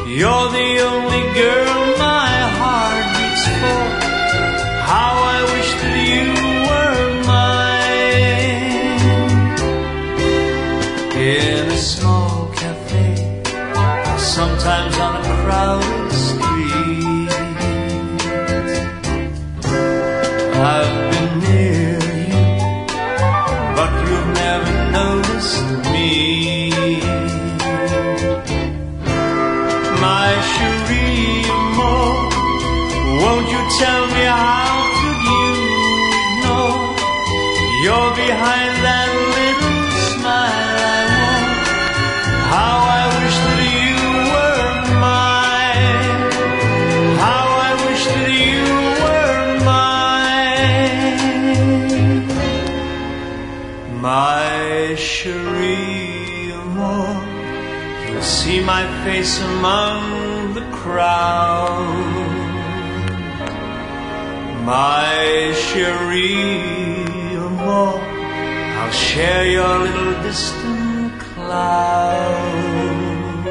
You're the only girl my heart beats for. How I wish that you were mine. In a small cafe, sometimes on a crowded street, I've been near you, but you've never noticed me. My chérie amour, won't you tell me how could you know? You're behind that little smile I want. How I wish that you were mine. How I wish that you were mine. My chérie amour, you'll see my face among the crowd. My chérie amour, I'll share your little distant cloud.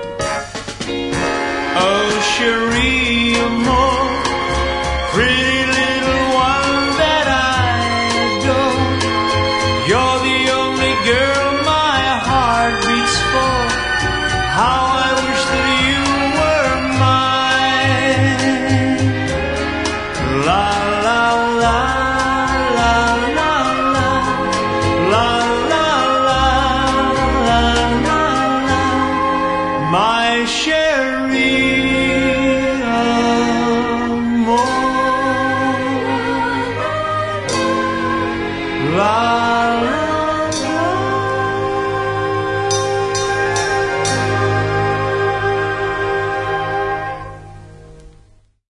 Oh chérie amour, pretty little one that I adore. You're the only girl my heart beats for. How I wish that you were mine. La la la la la la la la la la la. My chérie amour. La